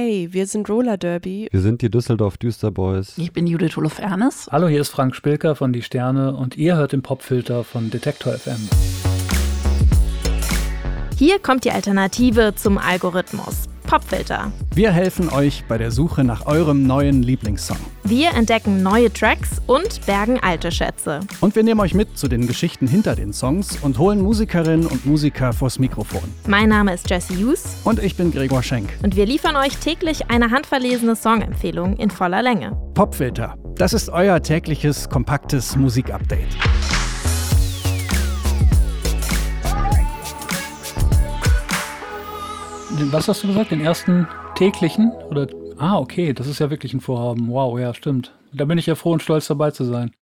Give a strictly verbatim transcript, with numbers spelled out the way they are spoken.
Hey, wir sind Roller Derby. Wir sind die Düsseldorf Düsterboys. Ich bin Judith Holofernes. Hallo, hier ist Frank Spilker von Die Sterne und ihr hört den Popfilter von Detektor F M. Hier kommt die Alternative zum Algorithmus. Popfilter. Wir helfen euch bei der Suche nach eurem neuen Lieblingssong. Wir entdecken neue Tracks und bergen alte Schätze. Und wir nehmen euch mit zu den Geschichten hinter den Songs und holen Musikerinnen und Musiker vors Mikrofon. Mein Name ist Jessie Hughes. Und ich bin Gregor Schenk. Und wir liefern euch täglich eine handverlesene Songempfehlung in voller Länge. Popfilter. Das ist euer tägliches, kompaktes Musikupdate. Was hast du gesagt? Den ersten täglichen? Oder? Ah, okay, das ist ja wirklich ein Vorhaben. Wow, ja, stimmt. Da bin ich ja froh und stolz dabei zu sein.